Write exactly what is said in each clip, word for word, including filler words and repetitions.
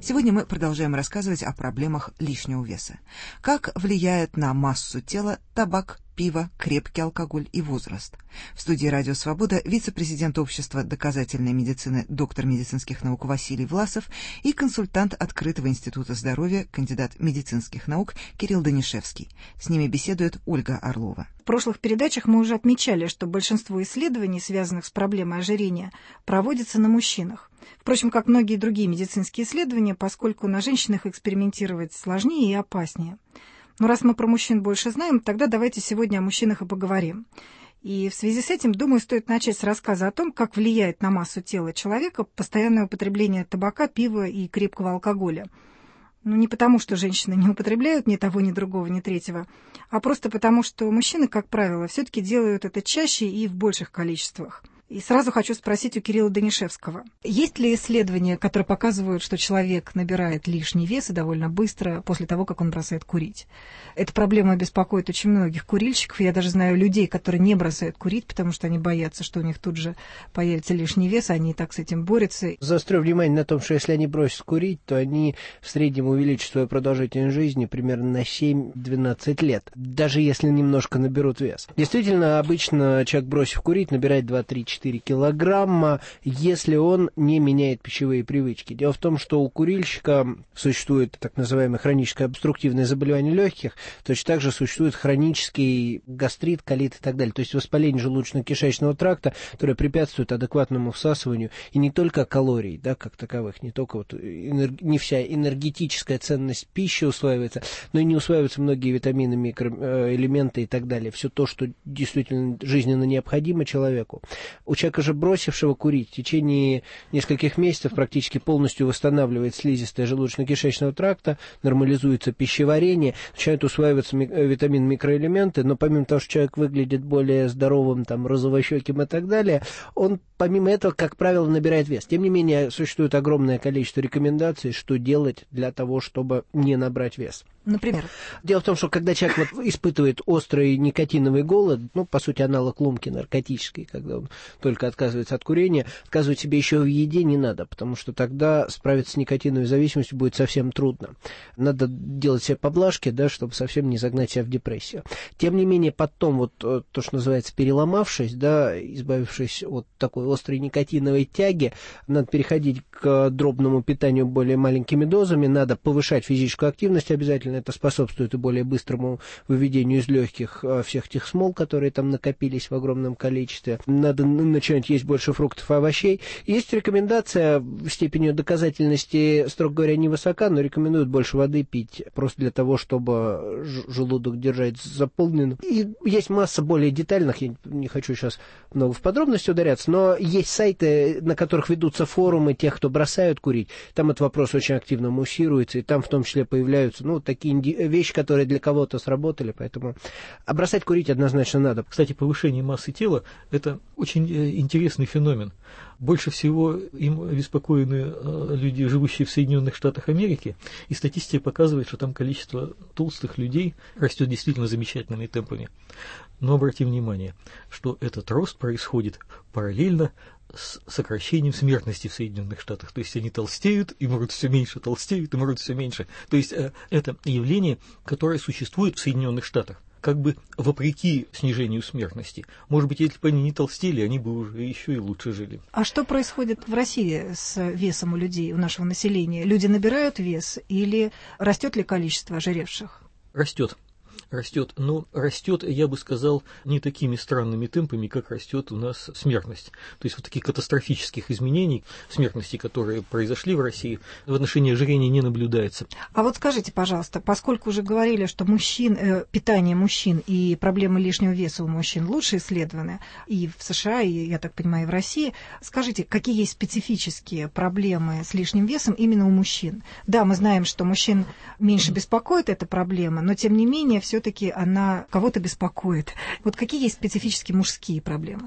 Сегодня мы продолжаем рассказывать о проблемах лишнего веса. Как влияет на массу тела табак, пиво, крепкий алкоголь и возраст. В студии «Радио Свобода» вице-президент Общества доказательной медицины, доктор медицинских наук Василий Власов и консультант Открытого института здоровья, кандидат медицинских наук Кирилл Данишевский. С ними беседует Ольга Орлова. В прошлых передачах мы уже отмечали, что большинство исследований, связанных с проблемой ожирения, проводится на мужчинах. Впрочем, как многие другие медицинские исследования, поскольку на женщинах экспериментировать сложнее и опаснее. Но раз мы про мужчин больше знаем, тогда давайте сегодня о мужчинах и поговорим. И в связи с этим, думаю, стоит начать с рассказа о том, как влияет на массу тела человека постоянное употребление табака, пива и крепкого алкоголя. Ну, не потому, что женщины не употребляют ни того, ни другого, ни третьего, а просто потому, что мужчины, как правило, все-таки делают это чаще и в больших количествах. И сразу хочу спросить у Кирилла Данишевского. Есть ли исследования, которые показывают, что человек набирает лишний вес и довольно быстро после того, как он бросает курить? Эта проблема беспокоит очень многих курильщиков. Я даже знаю людей, которые не бросают курить, потому что они боятся, что у них тут же появится лишний вес, они и так с этим борются. Заострю внимание на том, что если они бросят курить, то они в среднем увеличат свою продолжительность жизни примерно на семь-двенадцать лет, даже если немножко наберут вес. Действительно, обычно человек, бросив курить, набирает два-три-четыре килограмма, если он не меняет пищевые привычки. Дело в том, что у курильщика существует так называемое хроническое обструктивное заболевание легких, точно так же существует хронический гастрит, колит и так далее, то есть воспаление желудочно-кишечного тракта, которое препятствует адекватному всасыванию, и не только калорий, да, как таковых, не только вот энерг... не вся энергетическая ценность пищи усваивается, но и не усваиваются многие витамины, микроэлементы и так далее, все то, что действительно жизненно необходимо человеку. У человека же, бросившего курить, в течение нескольких месяцев практически полностью восстанавливает слизистая желудочно-кишечного тракта, нормализуется пищеварение, начинают усваиваться витамины, микроэлементы, но помимо того, что человек выглядит более здоровым, там, розовощеким и так далее, он помимо этого, как правило, набирает вес. Тем не менее, существует огромное количество рекомендаций, что делать для того, чтобы не набрать вес. Например? Дело в том, что когда человек вот испытывает острый никотиновый голод, ну, по сути, аналог ломки наркотической, когда он только отказывается от курения, отказывать себе еще в еде не надо, потому что тогда справиться с никотиновой зависимостью будет совсем трудно. Надо делать себе поблажки, да, чтобы совсем не загнать себя в депрессию. Тем не менее, потом вот то, что называется переломавшись, да, избавившись от такой острой никотиновой тяги, надо переходить к дробному питанию более маленькими дозами, надо повышать физическую активность обязательно. Это способствует и более быстрому выведению из легких всех тех смол, которые там накопились в огромном количестве. Надо начинать есть больше фруктов и овощей. Есть рекомендация, степень ее доказательности, строго говоря, невысока, но рекомендуют больше воды пить, просто для того, чтобы желудок держать заполненным. И есть масса более детальных, я не хочу сейчас много в подробности ударяться, но есть сайты, на которых ведутся форумы тех, кто бросают курить. Там этот вопрос очень активно муссируется, и там в том числе появляются, ну, такие вещи, которые для кого-то сработали, поэтому а бросать курить однозначно надо. Кстати, повышение массы тела – это очень интересный феномен. Больше всего им обеспокоены люди, живущие в Соединенных Штатах Америки, и статистика показывает, что там количество толстых людей растет действительно замечательными темпами. Но обратим внимание, что этот рост происходит параллельно с сокращением смертности в Соединенных Штатах. То есть они толстеют и мрут все меньше, толстеют и мрут все меньше. То есть э, это явление, которое существует в Соединенных Штатах, как бы вопреки снижению смертности. Может быть, если бы они не толстели, они бы уже еще и лучше жили. А что происходит в России с весом у людей, у нашего населения? Люди набирают вес или растет ли количество ожиревших? Растет. Растет, но растет, я бы сказал, не такими странными темпами, как растет у нас смертность. То есть вот таких катастрофических изменений смертности, которые произошли в России, в отношении ожирения не наблюдается. А вот скажите, пожалуйста, поскольку уже говорили, что мужчин, э, питание мужчин и проблемы лишнего веса у мужчин лучше исследованы и в США, и, я так понимаю, и в России, скажите, какие есть специфические проблемы с лишним весом именно у мужчин? Да, мы знаем, что мужчин меньше беспокоит эта проблема, но тем не менее все все-таки она кого-то беспокоит. Вот какие есть специфические мужские проблемы?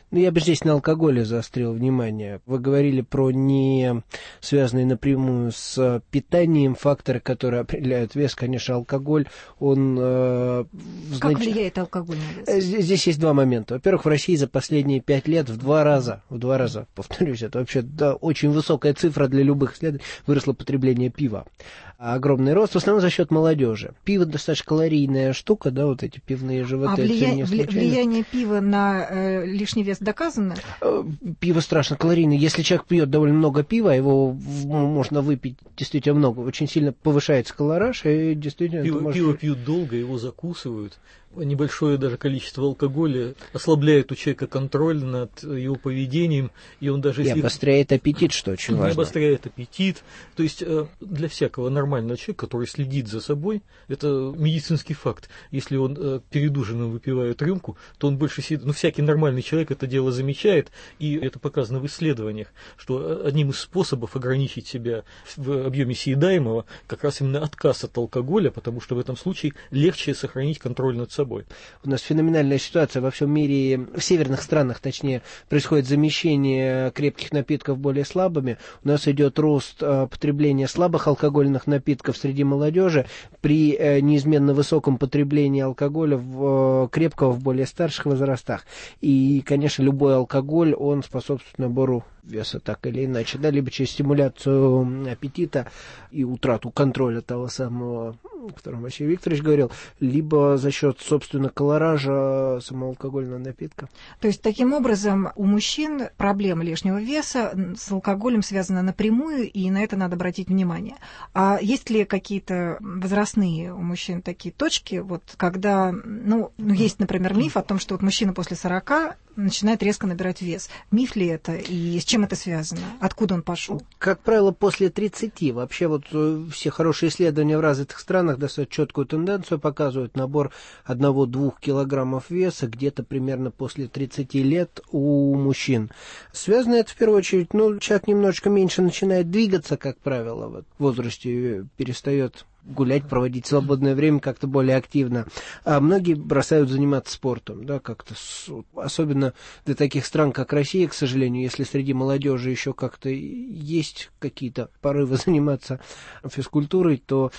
Ну, я бы здесь на алкоголе заострил внимание. Вы говорили про не связанные напрямую с питанием факторы, которые определяют вес. Конечно, алкоголь, он... Э, как знаете, влияет алкоголь на вес? Здесь есть два момента. Во-первых, в России за последние пять лет в два раза, в два раза, повторюсь, это вообще да, очень высокая цифра для любых исследований, выросло потребление пива. Огромный рост, в основном за счет молодежи. Пиво достаточно калорийная штука, да, вот эти пивные животы. А влия... влияние пива на э, лишний вес доказано? Пиво страшно калорийное. Если человек пьет довольно много пива, его можно выпить действительно много, очень сильно повышается колораж, и действительно... Пиво, может... пиво пьют долго, его закусывают. Небольшое даже количество алкоголя ослабляет у человека контроль над его поведением, и он даже... И если... обостряет аппетит, что очень важно. Обостряет аппетит. То есть для всякого нормального человека, который следит за собой, это медицинский факт. Если он перед ужином выпивает рюмку, то он больше сидит... Ну, всякий нормальный человек это дело замечает, и это показано в исследованиях, что одним из способов ограничить себя в объеме съедаемого как раз именно отказ от алкоголя, потому что в этом случае легче сохранить контроль над собой. У нас феноменальная ситуация во всем мире, в северных странах, точнее, происходит замещение крепких напитков более слабыми. У нас идет рост э, потребления слабых алкогольных напитков среди молодежи при э, неизменно высоком потреблении алкоголя в, э, крепкого в более старших возрастах. И, конечно, любой алкоголь, он способствует набору веса так или иначе, да, либо через стимуляцию аппетита и утрату контроля того самого, о котором Василий Викторович говорил, либо за счет, собственно, колоража самого алкогольного напитка. То есть, таким образом, у мужчин проблема лишнего веса с алкоголем связана напрямую, и на это надо обратить внимание. А есть ли какие-то возрастные у мужчин такие точки, вот, когда, ну, ну есть, например, миф о том, что вот мужчина после сорока начинает резко набирать вес. Миф ли это и с чем это связано? Откуда он пошел? Как правило, после тридцати. Вообще вот все хорошие исследования в развитых странах достаточно четкую тенденцию показывают. Набор одного-двух килограммов веса где-то примерно после тридцати лет у мужчин. Связано это в первую очередь, ну, человек немножечко меньше начинает двигаться, как правило, вот, в возрасте перестает гулять, проводить свободное время как-то более активно. А многие бросают заниматься спортом, да, как-то, с, особенно для таких стран, как Россия, к сожалению, если среди молодежи еще как-то есть какие-то порывы заниматься физкультурой, то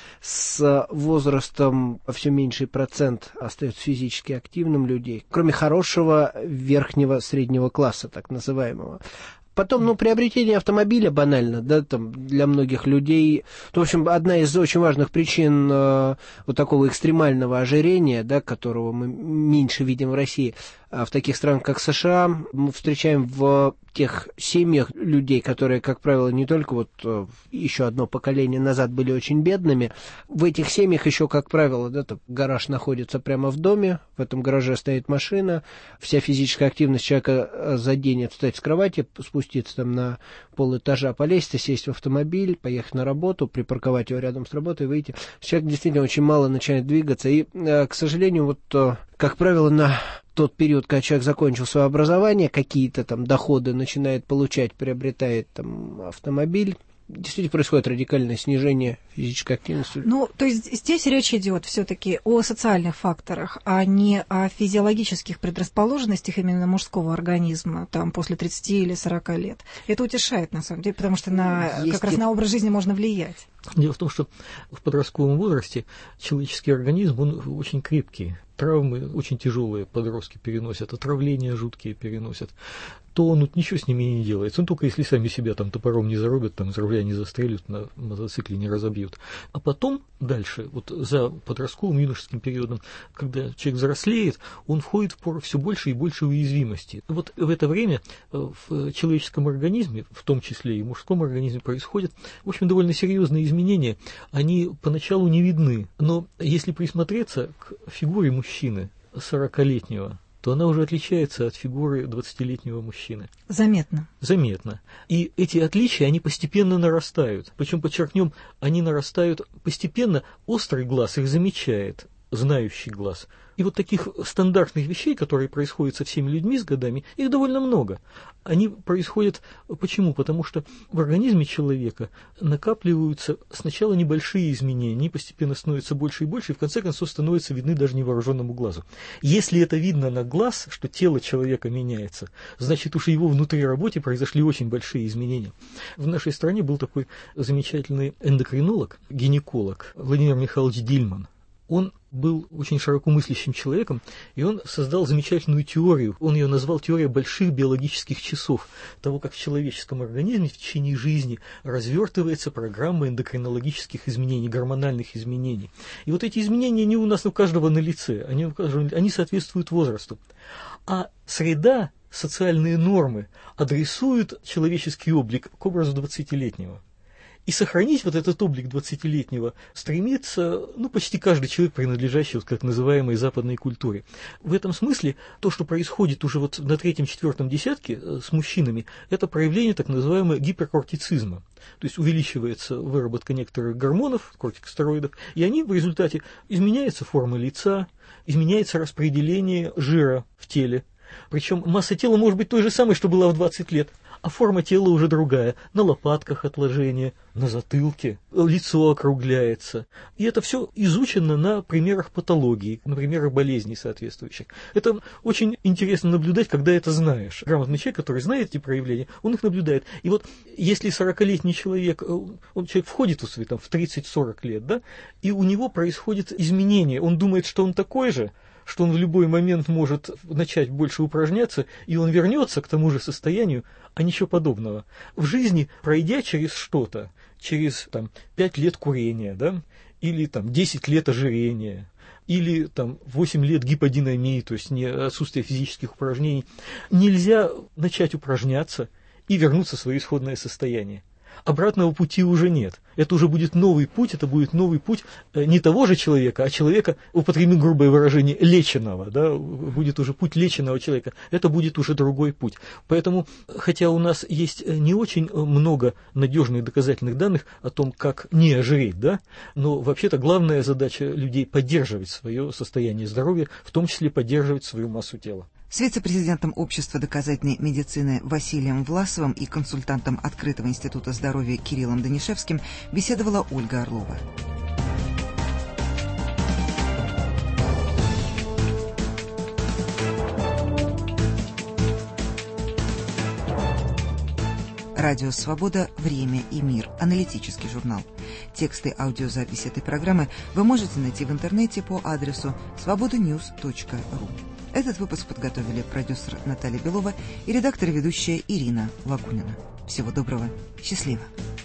с возрастом все меньший процент остается физически активным людей, кроме хорошего верхнего среднего класса, так называемого. Потом, ну, приобретение автомобиля банально, да, там, для многих людей. В общем, одна из очень важных причин э, вот такого экстремального ожирения, да, которого мы меньше видим в России, а в таких странах, как США, мы встречаем в тех семьях людей, которые, как правило, не только вот еще одно поколение назад были очень бедными, в этих семьях еще, как правило, да, там, гараж находится прямо в доме, в этом гараже стоит машина, вся физическая активность человека заденет встать с кровати, спуститься там на полэтажа по лестнице, сесть в автомобиль, поехать на работу, припарковать его рядом с работой, выйти. Человек действительно очень мало начинает двигаться, и, к сожалению, вот, как правило, на тот период, когда человек закончил свое образование, какие-то там доходы начинает получать, приобретает там автомобиль, действительно происходит радикальное снижение физической активности. Ну, то есть здесь речь идет все-таки о социальных факторах, а не о физиологических предрасположенностях именно мужского организма, там, после тридцати или сорока лет. Это утешает, на самом деле, потому что на, как раз на образ жизни можно влиять. Дело в том, что в подростковом возрасте человеческий организм, он очень крепкий. Травмы очень тяжелые подростки переносят, отравления жуткие переносят. То он вот ничего с ними не делается. Он только если сами себя там топором не зарубят, там из не застрелят, на мотоцикле не разобьют. А потом дальше, вот за подростковым юношеским периодом, когда человек взрослеет, он входит в пору все больше и больше уязвимости. Вот в это время в человеческом организме, в том числе и в мужском организме, происходят, в общем, довольно серьезные изменения. Они поначалу не видны, но если присмотреться к фигуре мужчины сорокалетнего, то она уже отличается от фигуры двадцатилетнего мужчины. Заметно. Заметно. И эти отличия, они постепенно нарастают. Причем, подчеркнем, они нарастают постепенно, острый глаз их замечает. знающий глаз. И вот таких стандартных вещей, которые происходят со всеми людьми с годами, их довольно много. Они происходят почему? Потому что в организме человека накапливаются сначала небольшие изменения, они постепенно становятся больше и больше, и в конце концов становятся видны даже невооруженному глазу. Если это видно на глаз, что тело человека меняется, значит уж и его внутри работе произошли очень большие изменения. В нашей стране был такой замечательный эндокринолог, гинеколог Владимир Михайлович Дильман. Он был очень широкомыслящим человеком, и он создал замечательную теорию. Он ее назвал теорией больших биологических часов, того, как в человеческом организме в течение жизни развертывается программа эндокринологических изменений, гормональных изменений. И вот эти изменения, они у нас у каждого на лице, они, у каждого, они соответствуют возрасту. А среда, социальные нормы адресуют человеческий облик к образу двадцатилетнего. И сохранить вот этот облик двадцатилетнего стремится ну, почти каждый человек, принадлежащий вот, к так называемой западной культуре. В этом смысле то, что происходит уже вот на третьем-четвертом десятке с мужчинами, это проявление так называемого гиперкортицизма. То есть увеличивается выработка некоторых гормонов, кортикостероидов, и они в результате изменяется форма лица, изменяется распределение жира в теле. Причем масса тела может быть той же самой, что была в двадцать лет, а форма тела уже другая. На лопатках отложения, на затылке, лицо округляется. И это все изучено на примерах патологии, на примерах болезней соответствующих. Это очень интересно наблюдать, когда это знаешь. Грамотный человек, который знает эти проявления, он их наблюдает. И вот если сорокалетний человек, он, человек входит в, там, в тридцать-сорок лет, да, и у него происходит изменение, он думает, что он такой же, что он в любой момент может начать больше упражняться, и он вернется к тому же состоянию, а ничего подобного. В жизни, пройдя через что-то, через там, пять лет курения, да, или там, десять лет ожирения, или там, восемь лет гиподинамии, то есть не отсутствие физических упражнений, нельзя начать упражняться и вернуться в свое исходное состояние. Обратного пути уже нет. Это уже будет новый путь, это будет новый путь не того же человека, а человека, употребим грубое выражение, леченого, да, будет уже путь леченого человека. Это будет уже другой путь. Поэтому, хотя у нас есть не очень много надежных доказательных данных о том, как не ожиреть, да, но вообще-то главная задача людей поддерживать свое состояние здоровья, в том числе поддерживать свою массу тела. С вице-президентом Общества доказательной медицины Василием Власовым и консультантом Открытого института здоровья Кириллом Данишевским беседовала Ольга Орлова. Радио «Свобода. Время и мир». Аналитический журнал. Тексты аудиозаписи этой программы вы можете найти в интернете по адресу свобода ньюс точка ру. Этот выпуск подготовили продюсер Наталья Белова и редактор и ведущая Ирина Лагунина. Всего доброго. Счастливо.